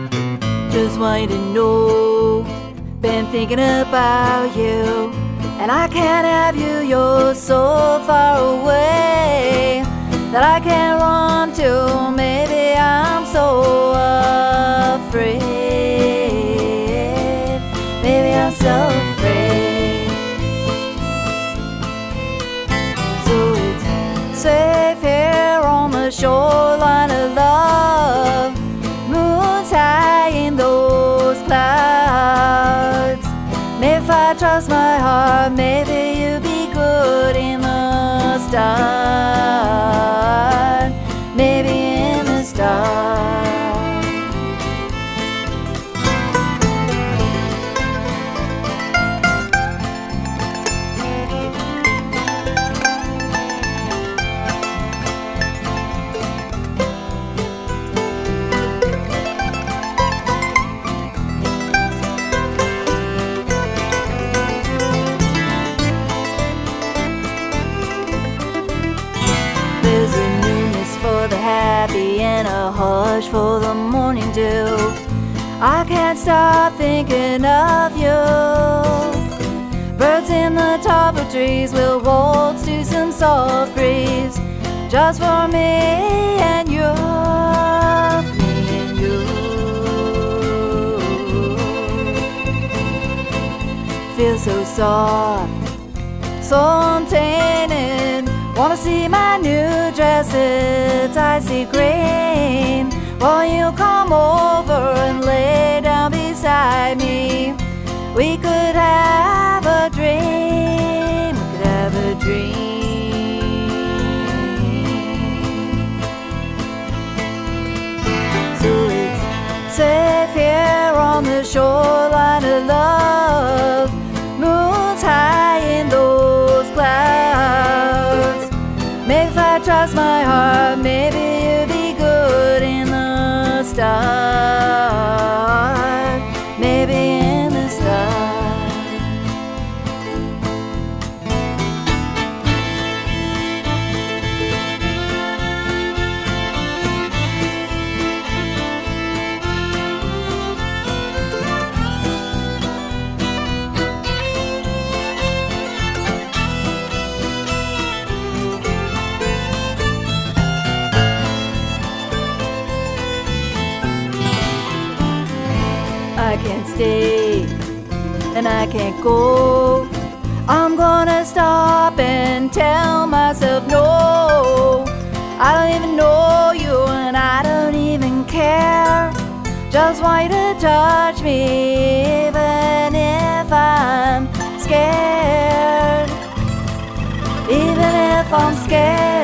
Just want you to know, been thinking about you, and I can't have you. You're so far away that I can't run to. Maybe I'm so afraid. Maybe I'm so afraid. So it's safe here on the shoreline of love. Moon's high in those clouds. Maybe if I trust my heart, maybe you'll be good in the start. Maybe in the start. There's a newness for the happy and a hush for the morning dew. I can't stop thinking of you. Birds in the top of trees will waltz to some soft breeze, just for me and you, me and you. Feel so soft, so untainted. Wanna see my new dress, it's icy green. Won't you come over and lay down beside me? We could have a dream, we could have a dream. So it's safe here on the shoreline of love. Moon's high in those clouds. Maybe if I trust my heart, maybe you'll be good in the start. Maybe in the start. I can't stay and I can't go. I'm gonna stop and tell myself no. I don't even know you and I don't even care. Just want you to touch me even if I'm scared. Even if I'm scared.